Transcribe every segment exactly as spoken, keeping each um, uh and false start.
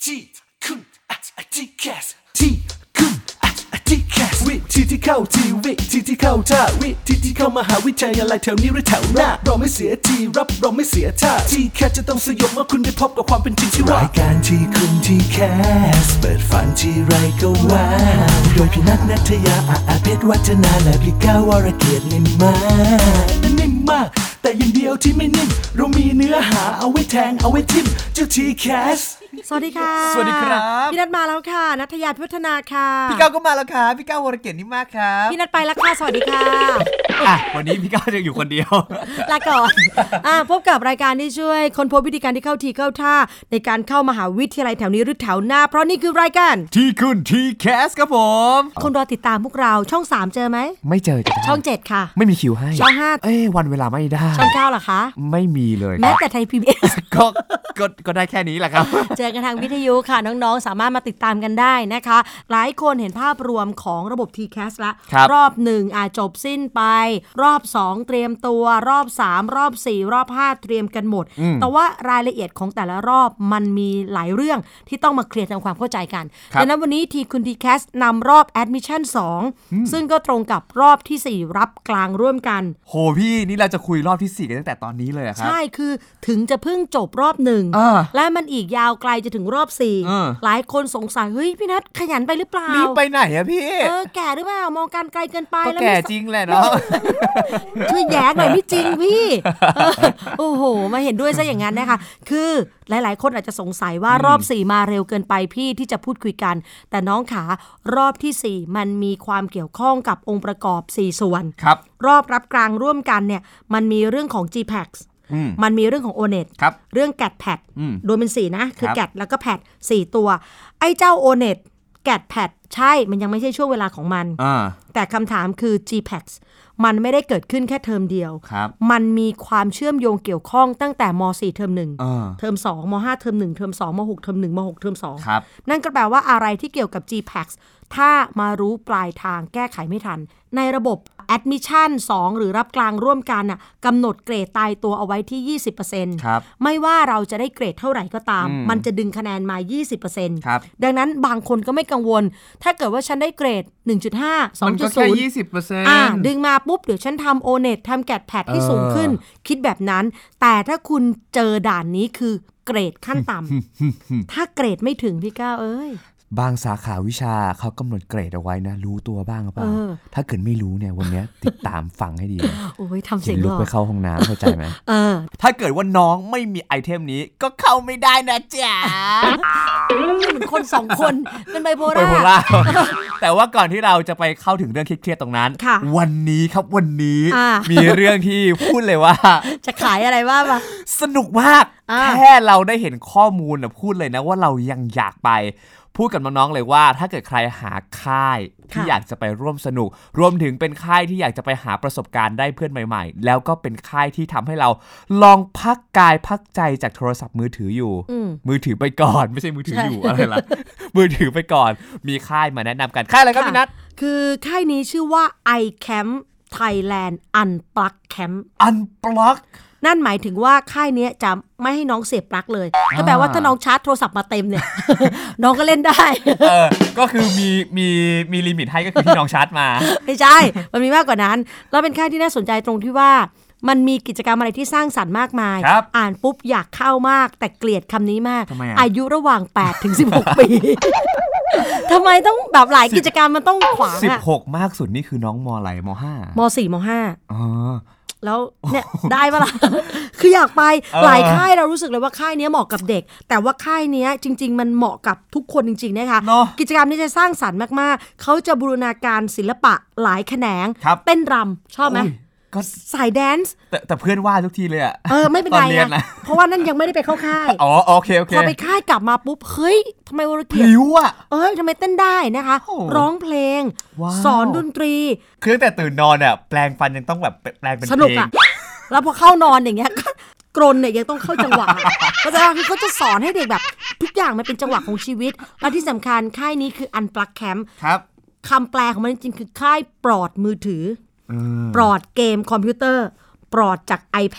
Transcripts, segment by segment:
ที่คุณอาจจะแคสที่คุณอาจจะแคสวิธีที่เข้าทีวิธีที่เข้าท่าวิธีที่เข้ามหาวิทยาลัยแถวนี้หรือแถวหน้าเราไม่เสียทีรับเราไม่เสียท่าที่แคสจะต้องสยบเมื่อคุณได้พบกับความเป็นจริงที่ว่ารายการที่คุณที่แคสเปิดฝันที่ไรก็ว่าโดยพี่นัทณัฐยาอาเพชรวัฒนาและพี่ก้าววรเกียรตินิ่มมากนิ่มมากแต่อย่างเดียวที่ไม่นิ่มเรามีเนื้อหาเอาไว้แทงเอาไว้ทิมเจ้าทีแคสสวัสดีค่ะสวัสดีครับพี่นัทมาแล้วค่ะณัฐยาพิพัฒนาค่ะพี่ก้าวก็มาแล้วครับพี่ก้าววรเกียรตินิ่มมากครับพี่นัทไปแล้วค่ะสวัสดีค่ะอ่ะวันนี้พี่ก้าวจะอยู่คนเดียวลาก่อนอ่ะพบกับรายการที่ช่วยค้นพบวิธีการที่เข้าทีเข้าท่าในการเข้ามหาวิทยาลัยแถวนี้หรือแถวหน้าเพราะนี่คือรายการที่คุณทีแคสครับผมคนรอติดตามพวกเราช่องสามเจอไหมไม่เจอจ้ะช่องเจ็ดค่ะไม่มีคิวให้ช่องห้าเอ้วันเวลาไม่ได้ช่องเก้าล่ะคะไม่มีเลยแม้แต่ไทย พี บี เอสก็ก็ก็ได้แค่นี้แหละครับเจอกันทางวิทยุค่ะน้องๆสามารถมาติดตามกันได้นะคะหลายคนเห็นภาพรวมของระบบ ที แคส ละร, รอบหนึ่งอ่ะจบสิ้นไปรอบสองเตรียมตัวรอบสามรอบสี่รอบห้าเตรียมกันหมดแต่ว่ารายละเอียดของแต่ละรอบมันมีหลายเรื่องที่ต้องมาเคลียร์ทำความเข้าใจกันดังนั้นวันนี้ทีคุณ ที แคส นำรอบ Admission สองซึ่งก็ตรงกับรอบที่สี่รับกลางร่วมกันโหพี่นี่เราจะคุยรอบที่สี่กันตั้งแต่ตอนนี้เลยครับใช่คือถึงจะเพิ่งจบรอบหนึ่งและมันอีกยาวไกลจะถึงรอบสี่หลายคนสงสัยเฮ้ยพี่นัทขยันไปหรือเปล่ารีบไปไหนอะพี่เออแก่หรือเปล่ามองการไกลเกินไปแล้วแก่จริงแหละเนาะช่วยแย้งหน่อยไม่จริงพี่โอ้โหมาเห็นด้วยซะอย่างนั้นนะคะคือหลายๆคนอาจจะสงสัยว่ารอบสี่มาเร็วเกินไปพี่ที่จะพูดคุยกันแต่น้องขารอบที่สี่มันมีความเกี่ยวข้องกับองค์ประกอบสี่ส่วนครับรอบรับกลางร่วมกันเนี่ยมันมีเรื่องของ จี แพค มันมีเรื่องของ โอ เน็ต เรื่อง แกท แพท รวมเป็นสี่นะคือ แกท แล้วก็ แพท สี่ตัวไอ้เจ้า โอ เน็ต แกท แพท ใช่มันยังไม่ใช่ช่วงเวลาของมันแต่คำถามคือ จี แพค มันไม่ได้เกิดขึ้นแค่เทอมเดียวมันมีความเชื่อมโยงเกี่ยวข้องตั้งแต่ม.สี่ เทอมหนึ่งเทอมสองม.ห้า เทอมหนึ่งเทอมสองม.หก เทอมหนึ่งม.หก เทอมสองนั่นก็แปลว่าอะไรที่เกี่ยวกับ จี แพค ถ้ามารู้ปลายทางแก้ไขไม่ทันในระบบ Admission สองหรือรับกลางร่วมกันน่ะกำหนดเกรดตายตัวเอาไว้ที่ ยี่สิบเปอร์เซ็นต์ครับไม่ว่าเราจะได้เกรดเท่าไหร่ก็ตามมันจะดึงคะแนนมา ยี่สิบเปอร์เซ็นต์ครับดังนั้นบางคนก็ไม่กังวลถ้าเกิดว่าฉันได้เกรด หนึ่งจุดห้า สองจุดศูนย์มันก็แค่ ยี่สิบเปอร์เซ็นต์อ่าดึงมาปุ๊บเดี๋ยวฉันทำ โอ เน็ต ทำ แกท แพท ให้สูงขึ้นคิดแบบนั้นแต่ถ้าคุณเจอด่านนี้คือเกรดขั้นต่ำ ถ้าเกรดไม่ถึงพี่ก้าวเอ้ยบางสาขาวิชาเขากำหนดเกรดเอาไว้นะรู้ตัวบ้างหรือเปล่าถ้าเกิดไม่รู้เนี่ยวันนี้ติดตามฟังให้ดีโอ้ยทำเสียงหรอลุกไปเข้าห้องน้ำเข้าใจไหมเออถ้าเกิดว่าน้องไม่มีไอเทมนี้ก็เข้าไม่ได้นะจ๊ะเหมือนคนสองคนเป็นไบโพล่าไบโพล่าแต่ว่าก่อนที่เราจะไปเข้าถึงเรื่องเครียดๆตรงนั้นวันนี้ครับวันนี้มีเรื่องที่พูดเลยว่าจะขายอะไรบ้างปะสนุกมากแค่เราได้เห็นข้อมูลนะพูดเลยนะว่าเรายังอยากไปพูดกับน้องๆเลยว่าถ้าเกิดใครหาค่ายที่อยากจะไปร่วมสนุกรวมถึงเป็นค่ายที่อยากจะไปหาประสบการณ์ได้เพื่อนใหม่ๆแล้วก็เป็นค่ายที่ทำให้เราลองพักกายพักใจจากโทรศัพท์มือถืออยู่มือถือไปก่อนไม่ใช่มือถืออยู่อะไรล่ะมือถือไปก่อนมีค่ายมาแนะนำกันค่ายอะไรครับพี่นัทคือค่ายนี้ชื่อว่า iCamp Thailand Unplug Camp Unplug นั่นหมายถึงว่าค่ายนี้จะไม่ให้น้องเสียบปลั๊กเลยก็แปลว่าถ้าน้องชาร์จโทรศัพท์มาเต็มเนี่ย น้องก็เล่นได้เออก็คือมีมีมีลิมิตให้ก็คือที่น้องชาร์จมาไม่ใช่มันมีมากกว่านั้นแล้วเป็นค่ายที่น่าสนใจตรงที่ว่ามันมีกิจกรรมอะไรที่สร้างสรรค์มากมายอ่านปุ๊บอยากเข้ามากแต่เกลียดคำนี้มากอายุระหว่างแปดถึงสิบหกปีทำไมต้องแบบหลายกิจกรรมมันต้องขวางสิบหกมากสุดนี่คือน้องมอะไรมห้ามสี่ มห้าอ๋อแล้วเนี่ยได้ปะล่ะ คืออยากไปหลายค่ายเรารู้สึกเลยว่าค่ายนี้เหมาะกับเด็กแต่ว่าค่ายนี้จริงๆมันเหมาะกับทุกคนจริงๆนะคะกิจกรรมนี้จะสร้างสรรค์มากๆเขาจะบูรณาการศิลปะหลายแขนงเต้นรำชอบไหมก็สายแดนซ์แต่แต่เพื่อนว่าทุกทีเลยอะเออไม่เป็นไรนะเพราะว่านั่นยังไม่ได้ไปเข้าค่ายอ๋อโอเคโอเคพอไปค่ายกลับมาปุ๊บเฮ้ยทำไมวรเกียรติผิวอะเอ้ยทำไมเต้นได้นะคะร้องเพลงสอนดนตรีคือตั้งแต่ตื่นนอนอะแปลงฟันยังต้องแบบแปลงเป็นเพลงสนุกอะแล้วพอเข้านอนอย่างเงี้ยกรนเนี่ยยังต้องเข้าจังหวะเพราะฉะนั้นคือเขาจะสอนให้เด็กแบบทุกอย่างมันเป็นจังหวะของชีวิตและที่สำคัญค่ายนี้คือ Unplug Camp ครับคำแปลของมันจริงๆคือค่ายปลอดมือถือปลอดเกมคอมพิวเตอร์ปลอดจาก iPad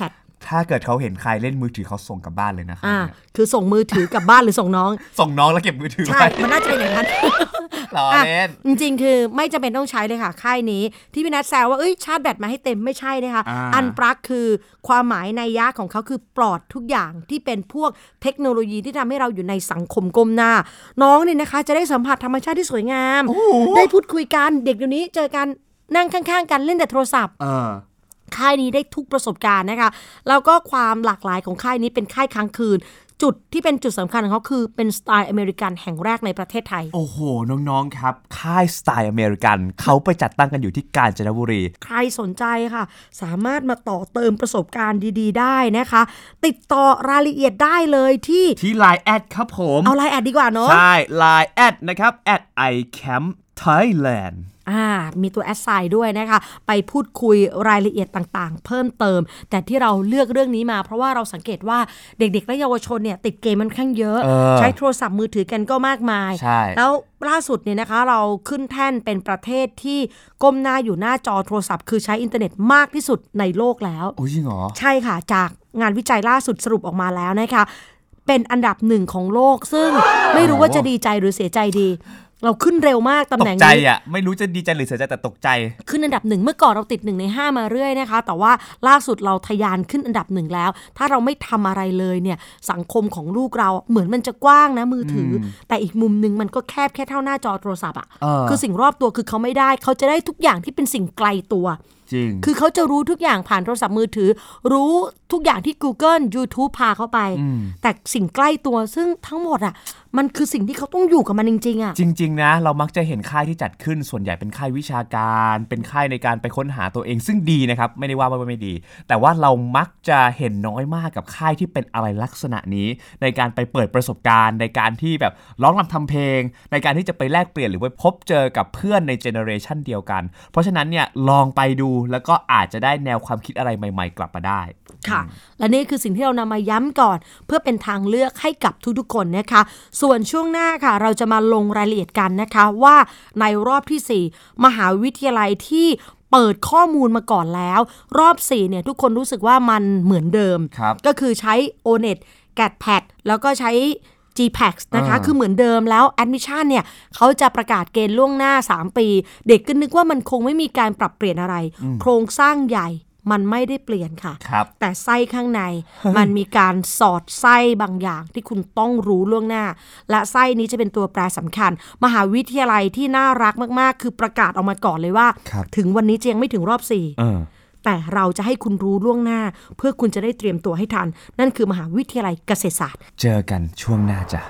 ถ้าเกิดเขาเห็นใครเล่นมือถือเขาส่งกลับบ้านเลยนะครับอ่าคือส่งมือถือกลับบ้านหรือส่งน้องส่งน้องแล้วเก็บมือถือไว้ใช่มันน่าจะเป็นอย่างนั้นรอเล่นจริงๆคือไม่จำเป็นต้องใช้เลยค่ะค่ายนี้ที่พี่นัทแซวว่าเอ้ยชาร์จแบตมาให้เต็มไม่ใช่นะคะ อันปลั๊กคือความหมายในยะของเขาคือปลอดทุกอย่างที่เป็นพวกเทคโนโลยีที่ทำให้เราอยู่ในสังคมก้มหน้าน้องเนี่ยนะคะจะได้สัมผัสธรรมชาติที่สวยงามได้พูดคุยกันเด็กเดี๋ยวนี้เจอกันนั่งข้างๆกันเล่นแต่โทรศัพท์ค่ายนี้ได้ทุกประสบการณ์นะคะแล้วก็ความหลากหลายของค่ายนี้เป็นค่ายค้างคืนจุดที่เป็นจุดสำคัญของเขาคือเป็นสไตล์อเมริกันแห่งแรกในประเทศไทยโอ้โหน้องๆครับค่ายสไตล์อเมริกันเขาไปจัดตั้งกันอยู่ที่กาญจนบุรีใครสนใจค่ะสามารถมาต่อเติมประสบการณ์ดีๆได้นะคะติดต่อรายละเอียดได้เลยที่ที่ ไลน์ แอดครับผมเอา ไลน์ แอดดีกว่าเนาะใช่ ไลน์ แอดนะครับ แอท ไอ แคมป์ ไทยแลนด์อ่ามีตัวแอดไซน์ด้วยนะคะไปพูดคุยรายละเอียดต่างๆเพิ่มเติมแต่ที่เราเลือกเรื่องนี้มาเพราะว่าเราสังเกตว่าเด็กๆและเยาวชนเนี่ยติดเกมมันค่อนข้างเยอะเออใช้โทรศัพท์มือถือกันก็มากมายแล้วล่าสุดเนี่ยนะคะเราขึ้นแท่นเป็นประเทศที่ก้มหน้าอยู่หน้าจอโทรศัพท์คือใช้อินเทอร์เน็ตมากที่สุดในโลกแล้วโอ้จริงเหรอใช่ค่ะจากงานวิจัยล่าสุดสรุปออกมาแล้วนะคะเป็นอันดับหนึ่งของโลกซึ่งไม่รู้ว่าจะดีใจหรือเสียใจดีเราขึ้นเร็วมากตำแหน่งนี้ตกใจอ่ะไม่รู้จะดีใจหรือเสียใจแต่ตกใจขึ้นอันดับหนึ่งเมื่อก่อนเราติดหนึ่งในห้ามาเรื่อยนะคะแต่ว่าล่าสุดเราทะยานขึ้นอันดับหนึ่งแล้วถ้าเราไม่ทำอะไรเลยเนี่ยสังคมของลูกเราเหมือนมันจะกว้างนะมือถือแต่อีกมุมนึงมันก็แคบแค่เท่าหน้าจอโทรศัพท์อ่ะคือสิ่งรอบตัวคือเขาไม่ได้เขาจะได้ทุกอย่างที่เป็นสิ่งไกลตัวคือเขาจะรู้ทุกอย่างผ่านโทรศัพท์มือถือรู้ทุกอย่างที่ Google YouTube พาเขาไปแต่สิ่งใกล้ตัวซึ่งทั้งหมดอ่ะมันคือสิ่งที่เขาต้องอยู่กับมันจริงๆอ่ะจริงๆนะเรามักจะเห็นค่ายที่จัดขึ้นส่วนใหญ่เป็นค่ายวิชาการเป็นค่ายในการไปค้นหาตัวเองซึ่งดีนะครับไม่ได้ว่าว่าไม่ดีแต่ว่าเรามักจะเห็นน้อยมากกับค่ายที่เป็นอะไรลักษณะนี้ในการไปเปิดประสบการณ์ในการที่แบบร้องรำทำเพลงในการที่จะไปแลกเปลี่ยนหรือไปพบเจอกับเพื่อนในเจเนอเรชันเดียวกันเพราะฉะนั้นเนี่ยลองไปดูแล้วก็อาจจะได้แนวความคิดอะไรใหม่ๆกลับมาได้ค่ะและนี่คือสิ่งที่เรานำมาย้ำก่อนเพื่อเป็นทางเลือกให้กับทุกๆคนนะคะส่วนช่วงหน้าค่ะเราจะมาลงรายละเอียดกันนะคะว่าในรอบที่สี่มหาวิทยาลัยที่เปิดข้อมูลมาก่อนแล้วรอบสี่เนี่ยทุกคนรู้สึกว่ามันเหมือนเดิมก็คือใช้ โอ เน็ต แกท แพด แล้วก็ใช้ จี แพค นะคะคือเหมือนเดิมแล้ว Admission เนี่ยเขาจะประกาศเกณฑ์ล่วงหน้าสามปีเด็กก็นึกว่ามันคงไม่มีการปรับเปลี่ยนอะไรโครงสร้างใหญ่มันไม่ได้เปลี่ยนค่ะแต่ไส้ข้างใน มันมีการสอดไส้บางอย่างที่คุณต้องรู้ล่วงหน้าและไส้นี้จะเป็นตัวแปรสำคัญมหาวิทยาลัยที่น่ารักมากๆคือประกาศออกมาก่อนเลยว่าถึงวันนี้จะยังไม่ถึงรอบสี่แต่เราจะให้คุณรู้ล่วงหน้าเพื่อคุณจะได้เตรียมตัวให้ทันนั่นคือมหาวิทยาลัยเกษตรศาสตร์เจอกันช่วงหน้าจ้ะ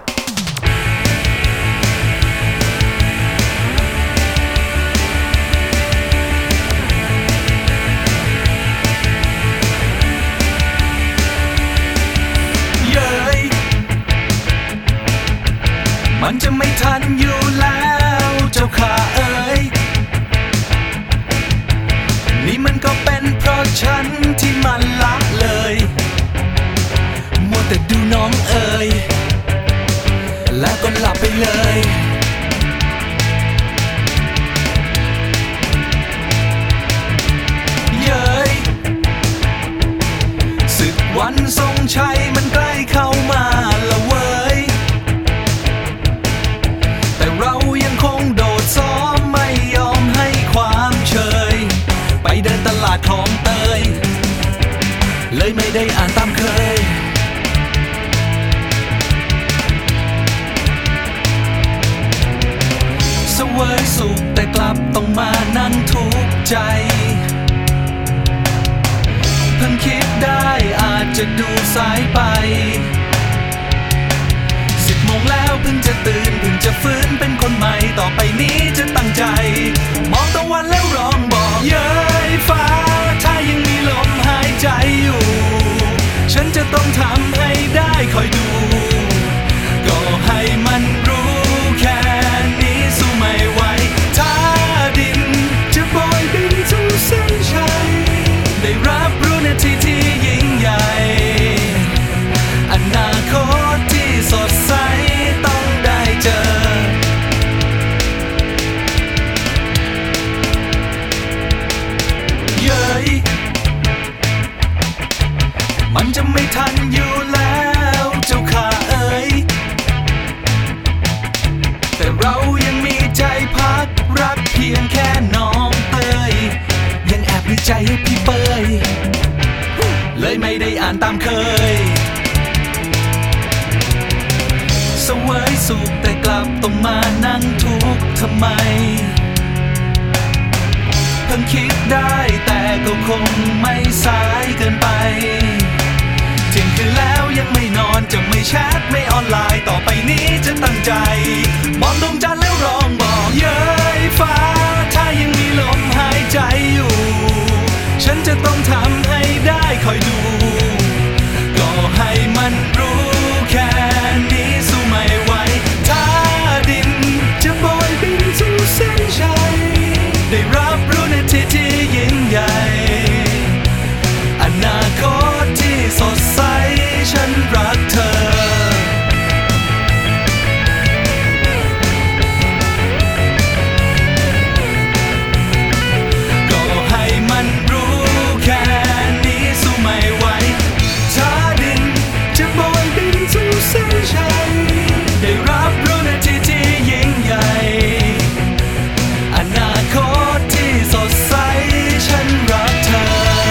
มันจะไม่ทันอยู่แล้วเจ้าข้าเอ๋ยนี่มันก็เป็นเพราะฉันที่มันละเลยมัวแต่ดูน้องเอ๋ยแล้วก็หลับไปเลยเย้ยศึกวันทรงชัยมันใกล้เข้ามาละเว้ยเรายังคงโดดซ้อมไม่ยอมให้ความเชยไปเดินตลาดของเตยเลยไม่ได้อ่านตามเคยเสวยสุขแต่กลับต้องมานั่งทุกข์ใจเพิ่งคิดได้อาจจะดูสายไปสิบโมงแล้วเพิ่งจะตื่นเพิ่งจะฟื้นเป็นคนใหม่ต่อไปนี้จะตั้งใจมองตะวันแล้วร้องบอกเย้ยฟ้าถ้ายังมีลมหายใจอยู่ฉันจะต้องทำให้ได้คอยดูก็ให้มันรู้แค่นี้สู้ไม่ไหวถ้าดินจะปล่อยบินสู่เส้นชัยได้รับรู้นาทีที่ยิ่งใหญ่อนาคตที่สดใสต้องได้เจอเย้ยแต่เรายังมีใจพักรักเพียงแค่น้องเตยยังแอบมีใจให้พี่เปยเลยไม่ได้อ่านตามเคยเสวยสุขแต่กลับต้องมานั่งทุกข์ทำไมเพิ่งคิดได้แต่ก็คงไม่สายเกินไปเที่ยงคืนแล้วยังไม่นอนจะไม่แชทไม่ออนไลน์ต่อไปนี้จะตั้งใจมองดวงจันทร์แล้วร้องบอกเย้ยฟ้าถ้ายังมีลมหายใจอยู่ฉันจะต้องทำให้ได้คอยดูก็ให้มันรู้แค่นี้สู้ไม่ไหวถ้าดินจะโบยบินสู่เส้นชัยได้รับรู้นาทีที่ยิ่งใหญ่อนาคตที่สดใสฉันรักเธอก็ให้มันรู้แค่นี้สู้ไม่ไหวถ้าดินจะโบยบินสู่เส้นชัยได้รับรู้นาทีที่ยิ่งใหญ่อนาคตที่สดใสฉันรักเธอ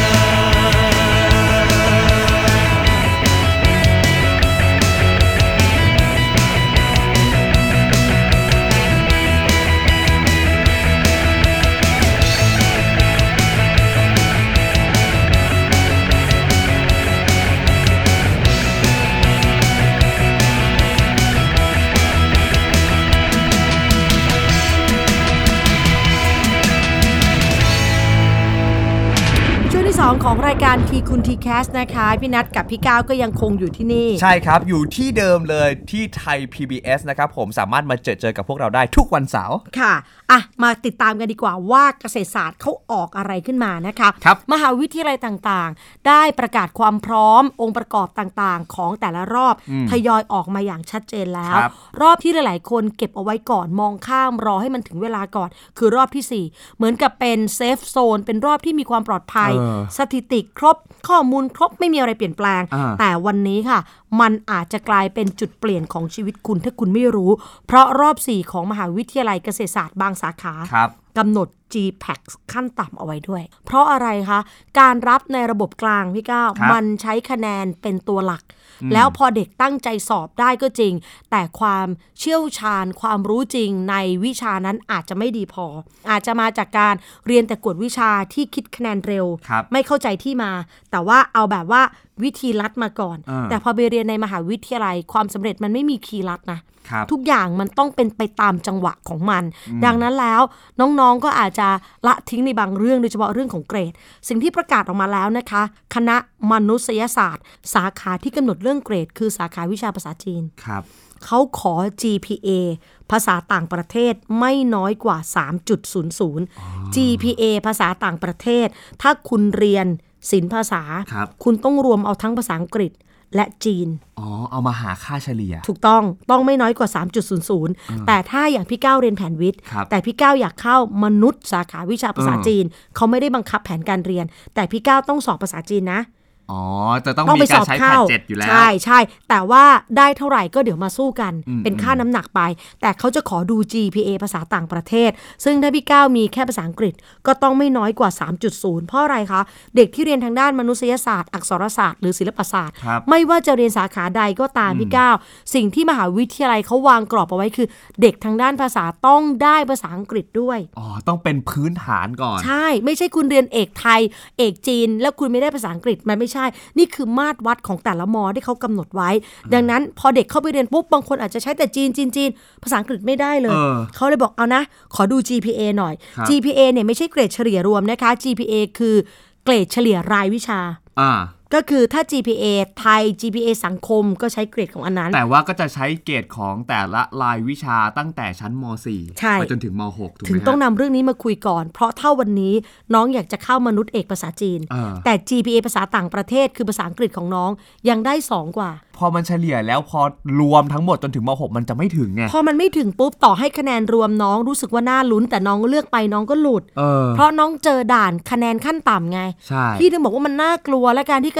ของรายการทีคุณทีแคสนะคะพี่นัทกับพี่ก้าวก็ยังคงอยู่ที่นี่ใช่ครับอยู่ที่เดิมเลยที่ไทย พี บี เอส นะครับผมสามารถมาเจอเจอกับพวกเราได้ทุกวันเสาร์ค่ะอ่ะมาติดตามกันดีกว่าว่าเกษตรศาสตร์เขาออกอะไรขึ้นมานะคะครับมหาวิทยาลัยต่างๆได้ประกาศความพร้อมองค์ประกอบต่างๆของแต่ละรอบทยอยออกมาอย่างชัดเจนแล้วร, รอบที่หลายๆคนเก็บเอาไว้ก่อนมองข้ามรอให้มันถึงเวลาก่อนคือรอบที่สี่เหมือนกับเป็นเซฟโซนเป็นรอบที่มีความปลอดภัยสถิติครบข้อมูลครบไม่มีอะไรเปลี่ยนแปลงแต่วันนี้ค่ะมันอาจจะกลายเป็นจุดเปลี่ยนของชีวิตคุณถ้าคุณไม่รู้เพราะรอบสี่ของมหาวิทยาลัยเกษตรศาสตร์บางสาขากำหนด จี แพค ขั้นต่ำเอาไว้ด้วยเพราะอะไรคะการรับในระบบกลางพี่ก้าวมันใช้คะแนนเป็นตัวหลักแล้วพอเด็กตั้งใจสอบได้ก็จริงแต่ความเชี่ยวชาญความรู้จริงในวิชานั้นอาจจะไม่ดีพออาจจะมาจากการเรียนแต่กวดวิชาที่คิดคะแนนเร็วไม่เข้าใจที่มาแต่ว่าเอาแบบว่าวิธีลัดมาก่อนแต่พอไปเรียนในมหาวิทยาลัยความสำเร็จมันไม่มีคีย์ลัดนะทุกอย่างมันต้องเป็นไปตามจังหวะของมันดังนั้นแล้วน้องๆก็อาจจะละทิ้งในบางเรื่องโดยเฉพาะเรื่องของเกรดสิ่งที่ประกาศออกมาแล้วนะคะคณะมนุษยศาสตร์สาขาที่กำหนดเรื่องเกรดคือสาขาวิชาภาษาจีนเขาขอ จี พี เอ ภาษาต่างประเทศไม่น้อยกว่า สามจุดศูนย์ศูนย์ จี พี เอ ภาษาต่างประเทศถ้าคุณเรียนศิลป์ภาษา ค, คุณต้องรวมเอาทั้งภาษาอังกฤษและจีนอ๋อเอามาหาค่าเฉลี่ยถูกต้องต้องไม่น้อยกว่า สามจุดศูนย์ศูนย์ แต่ถ้าอย่างพี่ก้าวเรียนแผนวิทย์แต่พี่ก้าวอยากเข้ามนุษย์สาขาวิชาภาษาจีนเขาไม่ได้บังคับแผนการเรียนแต่พี่ก้าวต้องสอบภาษาจีนนะอ๋อจะต้องมีการใช้แพทเจ็ดอยู่แล้วใช่ใช่แต่ว่าได้เท่าไหร่ก็เดี๋ยวมาสู้กันเป็นค่าน้ำหนักไปแต่เขาจะขอดู จี พี เอ ภาษาต่างประเทศซึ่งถ้าพี่ก้าวมีแค่ภาษาอังกฤษก็ต้องไม่น้อยกว่า สามจุดศูนย์ เพราะอะไรคะเด็กที่เรียนทางด้านมนุษยศาสตร์อักษรศาสตร์หรือศิลปศาสตร์ไม่ว่าจะเรียนสาขาใดก็ตามพี่ก้าวสิ่งที่มหาวิทยาลัยเขาวางกรอบเอาไว้คือเด็กทางด้านภาษาต้องได้ภาษาอังกฤษด้วยอ๋อต้องเป็นพื้นฐานก่อนใช่ไม่ใช่คุณเรียนเอกไทยเอกจีนแล้วคุณไม่ได้ภาษาอังกฤษมันไม่ใช่นี่คือมาตรวัดของแต่ละมอที่เขากำหนดไว้ดังนั้นพอเด็กเข้าไปเรียนปุ๊บบางคนอาจจะใช้แต่จีนจีนจีนภาษาอังกฤษไม่ได้เลยเขาเลยบอกเอานะขอดู จี พี เอ หน่อย จี พี เอ เนี่ยไม่ใช่เกรดเฉลี่ยรวมนะคะ จี พี เอ คือเกรดเฉลี่ยรายวิชาอ่าก็คือถ้า จี พี เอ ไทย จี พี เอ สังคมก็ใช้เกรดของอันนั้นแต่ว่าก็จะใช้เกรดของแต่ละรายวิชาตั้งแต่ชั้นม.สี่ ไปจนถึงม.หก ถูกไหมถึงต้องนำเรื่องนี้มาคุยก่อนเพราะถ้าวันนี้น้องอยากจะเข้ามนุษย์เอกภาษาจีนแต่ จี พี เอ ภาษาต่างประเทศคือภาษาอังกฤษของน้องยังได้สองกว่าพอมันเฉลี่ยแล้วพอรวมทั้งหมดจนถึงม.หก มันจะไม่ถึงไงพอมันไม่ถึงปุ๊บต่อให้คะแนนรวมน้องรู้สึกว่าน่าลุ้นแต่น้องเลือกไปน้องก็หลุด เ, เพราะน้องเจอด่านคะแนนขั้นต่ำไงพี่ถึงบอกว่ามันน่ากลัวและการที่เก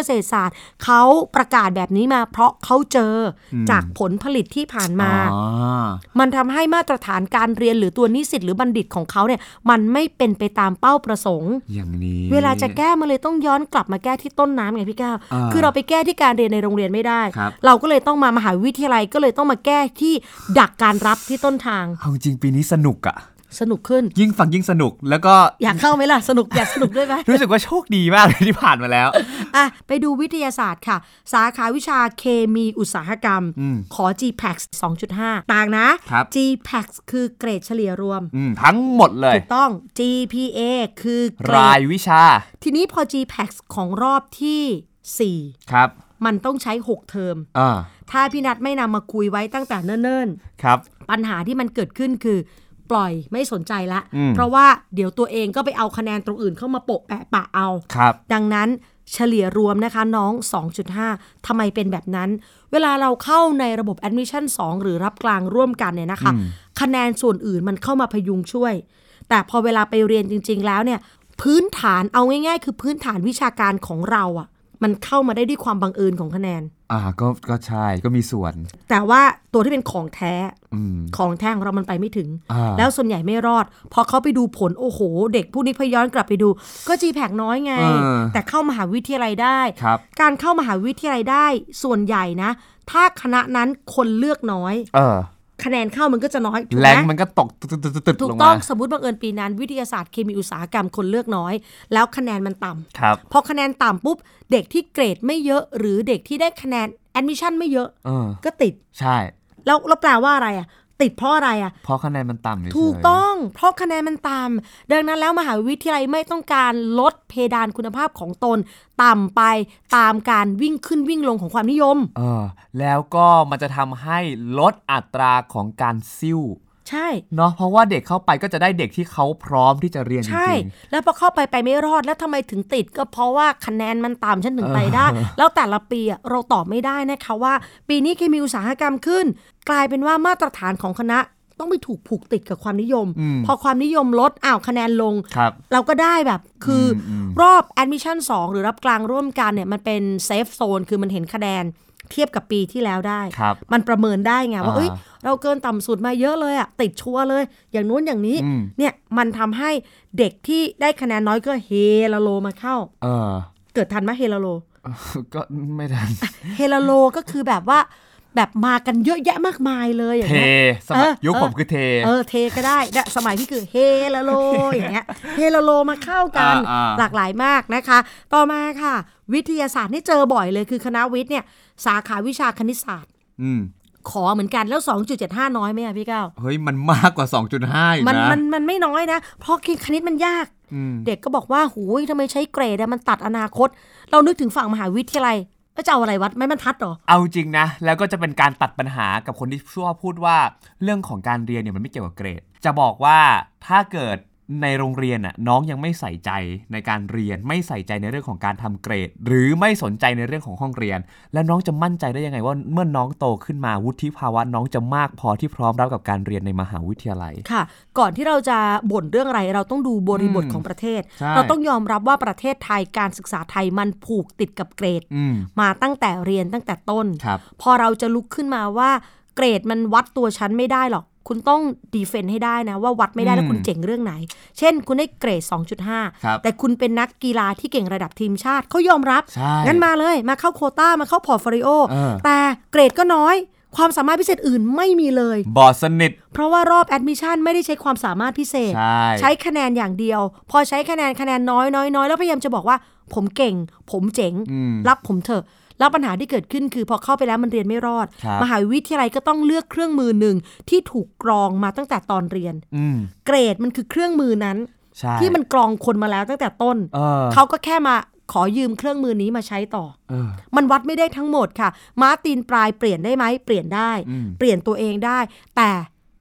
ษตรศาสตร์เขาประกาศแบบนี้มาเพราะเขาเจอจากผลผลิตที่ผ่านมามันทำให้มาตรฐานการเรียนหรือตัวนิสิตหรือบัณฑิตของเขาเนี่ยมันไม่เป็นไปตามเป้าประสงค์อย่างนี้เวลาจะแก้มาเลยต้องย้อนกลับมาแก้ที่ต้นน้ำไงพี่ก้าวคือเราไปแก้ที่การเรียนในโรงเรียนไม่ได้เราก็เลยต้องมามหาวิทยาลัยก็เลยต้องมาแก้ที่ดักการรับที่ต้นทางเอาจริงปีนี้สนุกอะสนุกขึ้นยิ่งฟังยิ่งสนุกแล้วก็อยากเข้าไหมล่ะสนุกอยากสนุกด้วยไหมรู้สึกว่าโชคดีมากเลยที่ผ่านมาแล้วอ่ะไปดูวิทยาศาสตร์ค่ะสาขาวิชาเคมีอุตสาหกรรมขอ จี พี เอ ซี สองจุดห้า ต่างนะ จี พี เอ ซี คือเกรดเฉลี่ยรวมทั้งหมดเลยถูกต้อง จี พี เอ คือรายวิชาทีนี้พอ จี พี เอ ซี ของรอบที่สี่ครับมันต้องใช้หกเทอมถ้าพี่นัทไม่นำมาคุยไว้ตั้งแต่เนิ่นๆครับปัญหาที่มันเกิดขึ้นคือปล่อยไม่สนใจละเพราะว่าเดี๋ยวตัวเองก็ไปเอาคะแนนตรงอื่นเข้ามาโปะแปะปะเอาดังนั้นเฉลี่ยรวมนะคะน้อง สองจุดห้า ทำไมเป็นแบบนั้นเวลาเราเข้าในระบบ Admission สอง หรือรับกลางร่วมกันเนี่ยนะคะคะแนนส่วนอื่นมันเข้ามาพยุงช่วยแต่พอเวลาไปเรียนจริงๆแล้วเนี่ยพื้นฐานเอาง่ายๆคือพื้นฐานวิชาการของเราอ่ะมันเข้ามาได้ด้วยความบังเอิญของคะแนนอ่าก็ก็ใช่ก็มีส่วนแต่ว่าตัวที่เป็นของแท้ของแท้ของเรามันไปไม่ถึงแล้วส่วนใหญ่ไม่รอดพอเขาไปดูผลโอ้โหเด็กผู้นี้พย้อนกลับไปดูก็ จี พี เอ ซี น้อยไงแต่เข้ามหาวิทยาลัยได้การเข้ามหาวิทยาลัยได้ส่วนใหญ่นะถ้าคณะนั้นคนเลือกน้อยคะแนนเข้ามันก็จะน้อยถูกไหมแรงมันก็ตกตึ๊ดๆถูกต้องสมมุติบังเอิญปีนั้นวิทยาศาสตร์เคมีอุตสาหกรรมคนเลือกน้อยแล้วคะแนนมันต่ำพอคะแนนต่ำปุ๊บเด็กที่เกรดไม่เยอะหรือเด็กที่ได้คะแนนแอดมิชชั่นไม่เยอะก็ติดใช่แล้วแล้วแปลว่าอะไรอ่ะติดเพราะอะไรอ่ะเพราะคะแนนมันต่ำถูกต้องเพราะคะแนนมันต่ำดังนั้นแล้วมหาวิทยาลัยไม่ต้องการลดเพดานคุณภาพของตนต่ำไปตามการวิ่งขึ้นวิ่งลงของความนิยมเออแล้วก็มันจะทำให้ลดอัตราของการซิ่วใช่เนาะเพราะว่าเด็กเข้าไปก็จะได้เด็กที่เขาพร้อมที่จะเรียนจริงๆใช่แล้วพอเข้าไปไปไม่รอดแล้วทำไมถึงติดก็เพราะว่าคะแนนมันต่ำฉันถึงไปได้แล้วแต่ละปีเราตอบไม่ได้นะคะว่าปีนี้เคมีอุตสาหกรรมขึ้นกลายเป็นว่ามาตรฐานของคณะต้องไปถูกผูกติดกับความนิยมพอความนิยมลดอ้าวคะแนนลงเราก็ได้แบบคือรอบ Admission สองหรือรับกลางร่วมกันเนี่ยมันเป็นเซฟโซนคือมันเห็นคะแนนเทียบกับปีที่แล้วได้มันประเมินได้ไงว่าเอ้ยเราเกินต่ำสุดมาเยอะเลยอ่ะติดชัวร์เลยอย่างนู้นอย่างนี้เนี่ยมันทำให้เด็กที่ได้คะแนนน้อยก็เฮลาโลมาเข้าเออเกิดทันไหมเฮลาโลก็ไม่ทันเฮลาโลก็คือแบบว่าแบบมากันเยอะแยะมากมายเลยอย่างเงี้ยเทสมัยยุคผมคือเทเออเทก็ได้เนี่ยสมัยที่คือเฮลาโลอย่างเงี้ยเฮลาโลมาเข้ากันหลากหลายมากนะคะต่อมาค่ะวิทยาศาสตร์นี่เจอบ่อยเลยคือคณะวิทย์เนี่ยสาขาวิชาคณิตศาสตร์ขอเหมือนกันแล้ว สองจุดเจ็ดห้า น้อยไหมอ่ะพี่ก้าวเฮ้ยมันมากกว่า สองจุดห้า อีกนะมันมันมันไม่น้อยนะเพราะคณิตมันยากเด็กก็บอกว่าหูยทำไมใช้เกรดมันตัดอนาคตเรานึกถึงฝั่งมหาวิทยาลัยแล้วจะเอาอะไรวัดไม่บรรทัดหรอเอาจริงนะแล้วก็จะเป็นการตัดปัญหากับคนที่ชอบพูดว่าเรื่องของการเรียนเนี่ยมันไม่เกี่ยวกับเกรดจะบอกว่าถ้าเกิดในโรงเรียนน่ะน้องยังไม่ใส่ใจในการเรียนไม่ใส่ใจในเรื่องของการทำเกรดหรือไม่สนใจในเรื่องของห้องเรียนแล้วน้องจะมั่นใจได้ยังไงว่าเมื่อน้องโตขึ้นมาวุฒิภาวะน้องจะมากพอที่พร้อมรับกับการเรียนในมหาวิทยาลัยค่ะก่อนที่เราจะบ่นเรื่องอะไรเราต้องดูบริบทของประเทศเราต้องยอมรับว่าประเทศไทยการศึกษาไทยมันผูกติดกับเกรดมาตั้งแต่เรียนตั้งแต่ต้นพอเราจะลุกขึ้นมาว่าเกรดมันวัดตัวฉันไม่ได้หรอกคุณต้องดีเฟนต์ให้ได้นะว่าวัดไม่ได้แล้วคุณเจ๋งเรื่องไหนเช่นคุณได้เกรด สองจุดห้า แต่คุณเป็นนักกีฬาที่เก่งระดับทีมชาติเขายอมรับงั้นมาเลยมาเข้าโควต้ามาเข้าพอร์ตโฟลิโอแต่เกรดก็น้อยความสามารถพิเศษอื่นไม่มีเลยบอดสนิทเพราะว่ารอบแอดมิชชั่นไม่ได้ใช้ความสามารถพิเศษใช, ใช้คะแนนอย่างเดียวพอใช้คะแนนคะแนนน้อยน้อยน้อยแล้วพยายามจะบอกว่าผมเก่งผมเจ๋งรับผมเถอะแล้วปัญหาที่เกิดขึ้นคือพอเข้าไปแล้วมันเรียนไม่รอดมหาวิทยาลัยก็ต้องเลือกเครื่องมือหนึ่งที่ถูกกรองมาตั้งแต่ตอนเรียนเกรดมันคือเครื่องมือนั้นที่มันกรองคนมาแล้วตั้งแต่ต้น เ, เขาก็แค่มาขอยืมเครื่องมือนี้มาใช้ต่อมันวัดไม่ได้ทั้งหมดค่ะม้าตีนปลายเปลี่ยนได้ไหมเปลี่ยนได้เปลี่ยนตัวเองได้แต่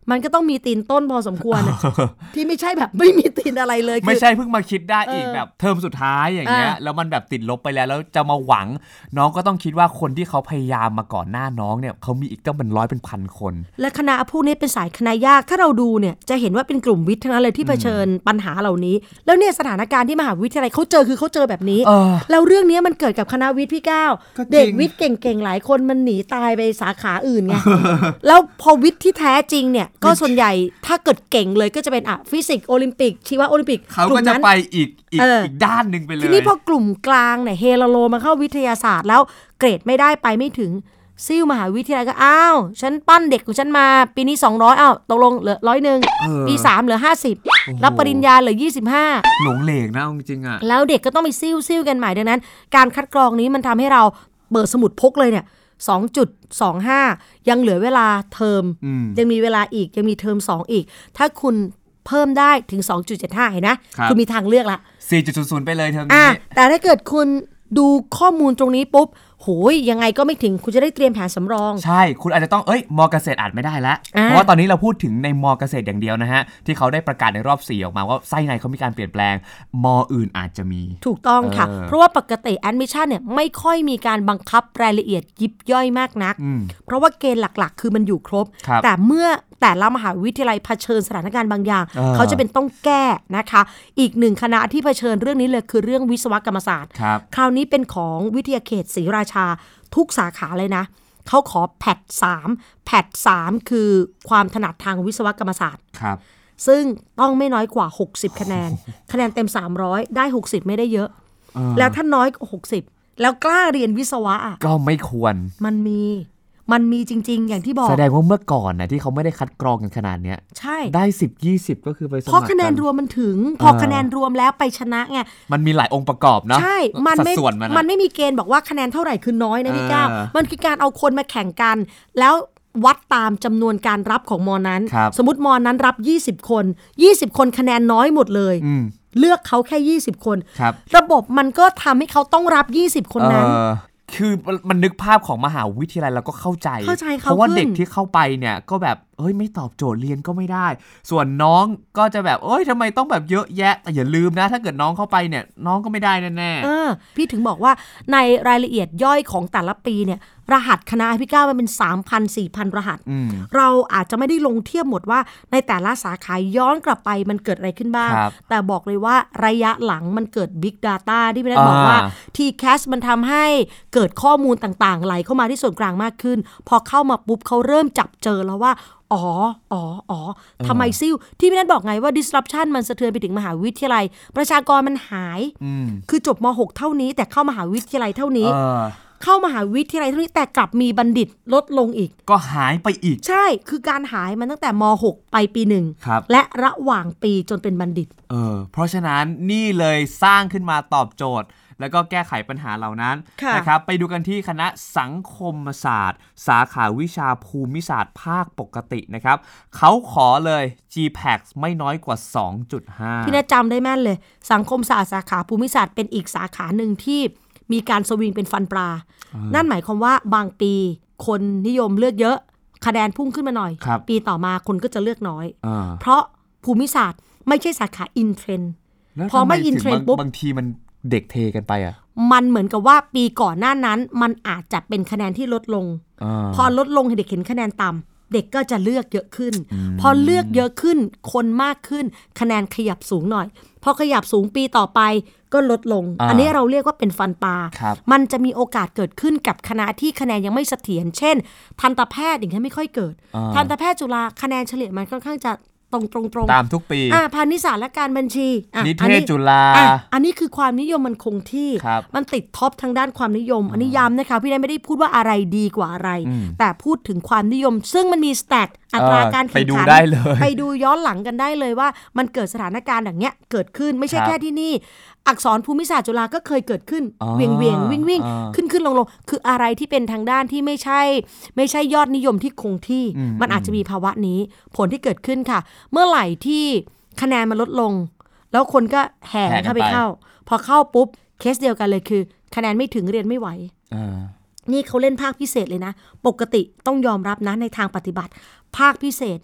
มันก็ต้องมีตีนต้นพอสมควร ที่ไม่ใช่แบบไม่มีตีนอะไรเลยไม่ใช่เพิ่งมาคิดได้อีกแบบเทอมสุดท้ายอย่างเงี้ยแล้วมันแบบติดลบไปแล้วแล้วจะมาหวังน้องก็ต้องคิดว่าคนที่เขาพยายามมาก่อนหน้าน้องเนี่ยเขามีอีกต้องเป็นร้อยเป็นพันคนและคณะพวกนี้เป็นสายคณะยากถ้าเราดูเนี่ยจะเห็นว่าเป็นกลุ่มวิทย์ทั้งนั้นเลยที่เผชิญปัญหาเหล่านี้แล้วเนี่ยสถานการณ์ที่มหาวิทยาลัยเขาเจอคือเขาเจอแบบนี้แล้วเรื่องนี้มันเกิดกับคณะวิทย์พี่ก้าวเด็กวิทย์เก่งๆหลายคนมันหนีตายไปสาขาอื่นไง แล้วพอวิทย์ที่แท้จริงเนี่ยก็ส่วนใหญ่ถ้าเกิดเก่งเลยก็จะเป็นอ่ะฟิสิกส์โอลิมปิกชีวะโอลิมปิกเขาก็จะไปอีกอีกอีกด้านนึงไปเลยทีนี้พอกลุ่มกลางเนี่ยเฮโลโลมาเข้าวิทยาศาสตร์แล้วเกรดไม่ได้ไปไม่ถึงซิ่วมหาวิทยาลัยก็อ้าวฉันปั้นเด็กของฉันมาปีนี้สองร้อยอ้าวตกลงเหลือร้อยนึงปีสามเหลือห้าสิบรับปริญญาเหลือยี่สิบห้าหลงเหลงนะจริงๆอ่ะแล้วเด็กก็ต้องไปซิ่วซิ่วกันใหม่ดังนั้นการคัดกรองนี้มันทำให้เราเปิดสมุดพกเลยเนี่ย สองจุดสองห้า ยังเหลือเวลาเทอมยังมีเวลาอีกยังมีเทอมสองอีกถ้าคุณเพิ่มได้ถึง สองจุดเจ็ดห้า เห็นนะคุณมีทางเลือกละสี่จุดศูนย์ศูนย์ ไปเลยเทอมนี้แต่ถ้าเกิดคุณดูข้อมูลตรงนี้ปุ๊บโหยยังไงก็ไม่ถึงคุณจะได้เตรียมแผนสำรองใช่คุณอาจจะต้องเอ้ยมอเกษตรอาจไม่ได้แล้วเพราะว่าตอนนี้เราพูดถึงในมอเกษตรอย่างเดียวนะฮะที่เขาได้ประกาศในรอบสี่ออกมาว่าไส้ในเขามีการเปลี่ยนแปลงมออื่นอาจจะมีถูกต้องค่ะเพราะว่าปกติแอดมิชชั่นเนี่ยไม่ค่อยมีการบังคับรายละเอียดยิบย่อยมากนักเพราะว่าเกณฑ์หลักๆคือมันอยู่ครบแต่เมื่อแต่ละมหาวิทยาลัยเผชิญสถานการณ์บางอย่างเขาจะเป็นต้องแก้นะคะอีกหนึ่งคณะที่เผชิญเรื่องนี้เลยคือเรื่องวิศวกรรมศาสตร์คราวนี้เป็นของวิทยาเขตศรีราชาทุกสาขาเลยนะเขาขอแพทสามแพทสามคือความถนัดทางวิศวกรรมศาสตร์ครับซึ่งต้องไม่น้อยกว่าหกสิบคะแนน คะแนนเต็มสามร้อยได้หกสิบไม่ได้เยอะแล้วถ้าน้อยกว่าหกสิบแล้วกล้าเรียนวิศวะก็ไม่ควรมันมีมันมีจริงๆอย่างที่บอกแสดงว่าเมื่อก่อนนะที่เขาไม่ได้คัดกรองกันขนาดเนี้ยใช่ได้สิบ ยี่สิบก็คือไปสมัครเพราะคะแนนรวมมันถึงพอคะแนนรวมแล้วไปชนะไงมันมีหลายองค์ประกอบเนาะใช่มันไม่มันไม่มีเกณฑ์บอกว่าคะแนนเท่าไหร่คือน้อยนะพี่ก้าวมันคือการเอาคนมาแข่งกันแล้ววัดตามจำนวนการรับของมอนั้นสมมติมอนั้นรับยี่สิบคนยี่สิบคนคะแนนน้อยหมดเลยเลือกเขาแค่ยี่สิบคนระบบมันก็ทำให้เขาต้องรับยี่สิบคนนั้นคือมันนึกภาพของมหาวิทยาลัยเราก็เข้าใจเพราะว่าเด็กที่เข้าไปเนี่ยก็แบบเอ้ยไม่ตอบโจทย์เรียนก็ไม่ได้ส่วนน้องก็จะแบบเอ้ยทำไมต้องแบบเยอะแยะแต่อย่าลืมนะถ้าเกิดน้องเข้าไปเนี่ยน้องก็ไม่ได้แน่ๆเออพี่ถึงบอกว่าในรายละเอียดย่อยของแต่ละปีเนี่ยรหัสคณะพี่ก้าวมันเป็น สามพัน สี่พัน รหัสเราอาจจะไม่ได้ลงเทียบหมดว่าในแต่ละสาขาย้อนกลับไปมันเกิดอะไรขึ้นบ้างแต่บอกเลยว่าระยะหลังมันเกิด Big Data ที่พี่นัทบอกว่า ที แคส มันทำให้เกิดข้อมูลต่างๆไหลเข้ามาที่ส่วนกลางมากขึ้นพอเข้ามาปุ๊บเขาเริ่มจับเจอแล้วว่าอ๋ออ๋ออ๋อทำไมซิ่วที่พี่นัทบอกไงว่า disruption มันสะเทือนไปถึงมหาวิทยาลัยประชากรมันหายคือจบม.หก เท่านี้แต่เข้ามหาวิทยาลัยเท่านี้เข้ามหาวิทยาลัยเท่านี้แต่กลับมีบัณฑิตลดลงอีกก็หายไปอีกใช่คือการหายมันตั้งแต่ม.หก ไปปีหนึ่งและระหว่างปีจนเป็นบัณฑิตเออเพราะฉะนั้นนี่เลยสร้างขึ้นมาตอบโจทย์แล้วก็แก้ไขปัญหาเหล่านั้นนะครับไปดูกันที่คณะสังคมศาสตร์สาขาวิชาภูมิศาสตร์ภาคปกตินะครับเขาขอเลย จี แพค ไม่น้อยกว่า สองจุดห้าพี่น่าจำได้แม่นเลยสังคมศาสตร์สาขาภูมิศาสตร์เป็นอีกสาขาหนึ่งที่มีการสวิงเป็นฟันปลานั่นหมายความว่าบางปีคนนิยมเลือกเยอะคะแนนพุ่งขึ้นมาหน่อยปีต่อมาคนก็จะเลือกน้อยเพราะภูมิศาสตร์ไม่ใช่สาขาอินเทรนด์พอไม่อินเทรนด์ปุ๊บบางทีมันเด็กเทกันไปอ่ะมันเหมือนกับว่าปีก่อนหน้านั้นมันอาจจะเป็นคะแนนที่ลดลงพอลดลงให้เด็กเห็นคะแนนต่ำเด็กก็จะเลือกเยอะขึ้นพอเลือกเยอะขึ้นคนมากขึ้นคะแนนขยับสูงหน่อยพอขยับสูงปีต่อไปก็ลดลง อ, อันนี้เราเรียกว่าเป็นฟันปลามันจะมีโอกาสเกิดขึ้นกับคณะที่คะแนนยังไม่เสถียรเช่นทันตแพทย์อย่างนี้ไม่ค่อยเกิดทันตแพทย์จุฬาคะแนนเฉลี่ยมันค่อนข้างจะตรงตรงตรงตามทุกปีอ่าพาณิชยศาสตร์และการบัญชีนิเทศจุฬาอันนี้คือความนิยมมันคงที่มันติดท็อปทางด้านความนิยมอันนี้ย้ำนะคะพี่ได้ไม่ได้พูดว่าอะไรดีกว่าอะไรแต่พูดถึงความนิยมซึ่งมันมีสแตทอัตราการแข่งขันไปดูย้อนหลังกันได้เลยว่ามันเกิดสถานการณ์อย่างเงี้ยเกิดขึ้นไม่ใช่แค่ที่นี่อักษรภูมิศาสตร์จุฬาก็เคยเกิดขึ้นเวียงเวียงวิ่งวิ่งขึ้นขึ้นลงลงคืออะไรที่เป็นทางด้านที่ไม่ใช่ไม่ใช่ยอดนิยมที่คงที่มันอาจจะมีภาวะนี้ผลที่เกิดขึ้นค่ะเมื่อไหร่ที่คะแนนมันลดลงแล้วคนก็แห่เข้าไปเข้าพอเข้าปุ๊บเคสเดียวกันเลยคือคะแนนไม่ถึงเรียนไม่ไหวนี่เขาเล่นภาคพิเศษเลยนะปกติต้องยอมรับนะในทางปฏิบัติภาคพิเศษเนี่ย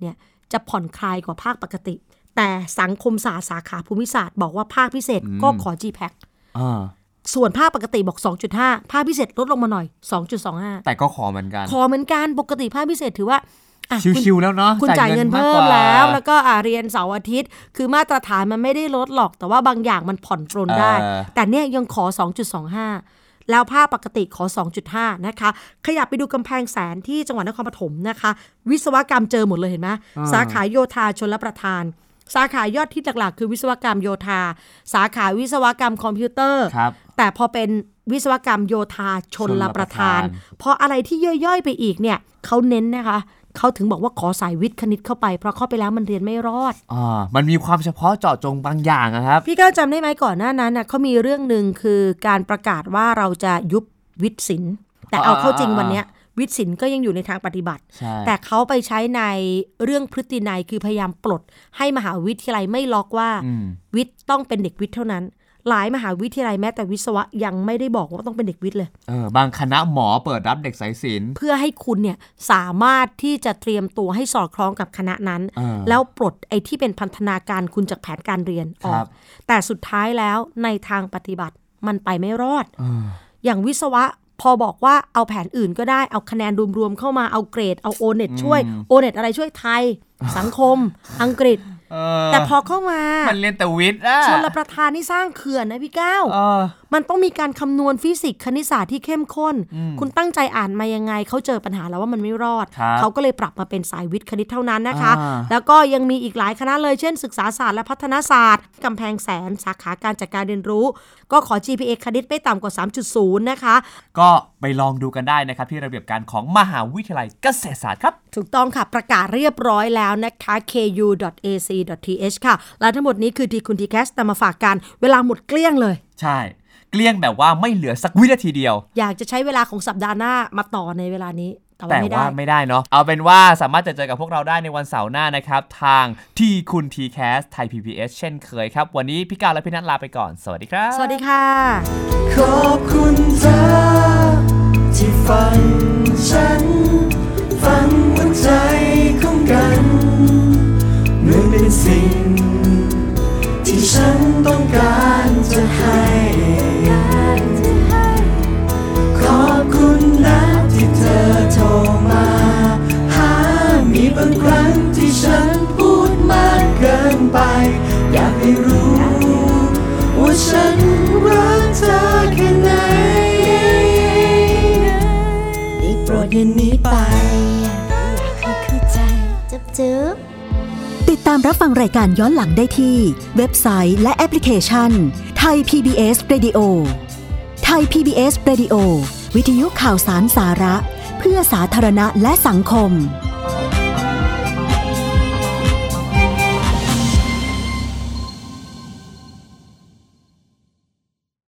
จะผ่อนคลายกว่าภาคปกติแต่สังคมศาสตร์สาขาภูมิศาสตร์บอกว่าภาคพิเศษก็ขอ จี แพคอ่าส่วนภาคปกติบอก สองจุดห้า ภาคพิเศษลดลงมาหน่อย สองจุดสองห้าแต่ก็ขอเหมือนกันขอเหมือนกันปกติภาคพิเศษถือว่าชิวๆแล้วเนาะคุณจ่ายเงินเพิ่มแล้วแล้วก็เรียนเสาร์อาทิตย์คือมาตรฐานมันไม่ได้ลดหรอกแต่ว่าบางอย่างมันผ่อนปรนได้แต่เนี่ยยังขอ สองจุดสองห้า แล้วภาคปกติขอ สองจุดห้า นะคะขยับไปดูกำแพงแสนที่จังหวัดนครปฐมนะคะวิศวกรรมเจอหมดเลยเห็นไหมสาขาโยธาชลประทานสาขายอดที่หลักๆคือวิศวกรรมโยธาสาขาวิศวกรรมคอมพิวเตอร์แต่พอเป็นวิศวกรรมโยธาชลประทานเพราะอะไรที่ย่อยๆไปอีกเนี่ยเขาเน้นนะคะเขาถึงบอกว่าขอสายวิทย์คณิตเข้าไปเพราะเข้าไปแล้วมันเรียนไม่รอดอ่ามันมีความเฉพาะเจาะจงบางอย่างนะครับพี่ก้าวจำได้ไหมก่อนหน้านั้นนะเขามีเรื่องนึงคือการประกาศว่าเราจะยุบวิทย์ศิลป์แต่เอาเข้าจริงวันเนี้ยวิทย์ศิลป์ก็ยังอยู่ในทางปฏิบัติแต่เขาไปใช้ในเรื่องพฤตินัยคือพยายามปลดให้มหาวิทยาลัยไม่ล็อกว่าวิทย์ต้องเป็นเด็กวิทย์เท่านั้นหลายมหาวิทยาลัยแม้แต่วิศวะยังไม่ได้บอกว่าต้องเป็นเด็กวิทย์เลยเออบางคณะหมอเปิดรับเด็กสายศิลป์เพื่อให้คุณเนี่ยสามารถที่จะเตรียมตัวให้สอดคล้องกับคณะนั้นแล้วปลดไอ้ที่เป็นพันธนาการคุณจากแผนการเรียนออกแต่สุดท้ายแล้วในทางปฏิบัติมันไปไม่รอด อ, อย่างวิศวะพอบอกว่าเอาแผนอื่นก็ได้เอาคะแนนรวมๆเข้ามาเอาเกรดเอาโอเน็ตช่วยโอเน็ตอะไรช่วยไทยสังคมอังกฤษแต่พอเข้ามามันเรียนแต่วิทย์อะชลประทานนี่สร้างเขื่อนนะพี่ก้าวมันต้องมีการคำนวณฟิสิกส์คณิตศาสตร์ที่เข้มข้นคุณตั้งใจอ่านมายังไงเขาเจอปัญหาแล้วว่ามันไม่รอดเขาก็เลยปรับมาเป็นสายวิทย์คณิตเท่านั้นนะคะแล้วก็ยังมีอีกหลายคณะเลยเช่นศึกษาศาสตร์และพัฒนาศาสตร์กำแพงแสนสาขาการจัดการเรียนรู้ก็ขอ จี พี เอ คณิตไม่ต่ำกว่า สามจุดศูนย์ นะคะก็ไปลองดูกันได้นะครับที่ระเบียบการของมหาวิทยาลัยเกษตรศาสตร์ครับถูกต้องค่ะประกาศเรียบร้อยแล้วนะคะ เค ยู ดอท เอ ซี ดอท ที เอช ค่ะและทั้งหมดนี้คือทีคุณทีแคสแต่มาฝากกันเวลาหมดเกลี้ยงเลยใช่เกลี้ยงแบบว่าไม่เหลือสักวินาทีเดียวอยากจะใช้เวลาของสัปดาห์หน้ามาต่อในเวลานี้แต่ว่าไม่ได้แต่ว่าไม่ได้เนาะเอาเป็นว่าสามารถจะเจอกับพวกเราได้ในวันเสาร์หน้านะครับทางทีคุณทีแคสไทย พี บี เอส เช่นเคยครับวันนี้พี่กาวและพี่นัทลาไปก่อนสวัสดีครับสวัสดีค่ะขอบคุณเธอที่ฟังฉันฟังหัวใจของกันเหมือนเป็นสิ่งที่ฉันต้องการจะให้ขอบคุณนะที่เธอโทรมาหามีบางครั้งที่ฉันพูดมากเกินไปอยากให้รู้ว่าฉันรักเธอแค่ไหนได้โปรดอย่าหนีไปอยากให้เข้าใจจับจืบติดตามรับฟังรายการย้อนหลังได้ที่เว็บไซต์และแอปพลิเคชัน Thai พี บี เอส Radio Thai พี บี เอส Radio วิทยุข่าวสารสาระเพื่อสาธารณะและสังคม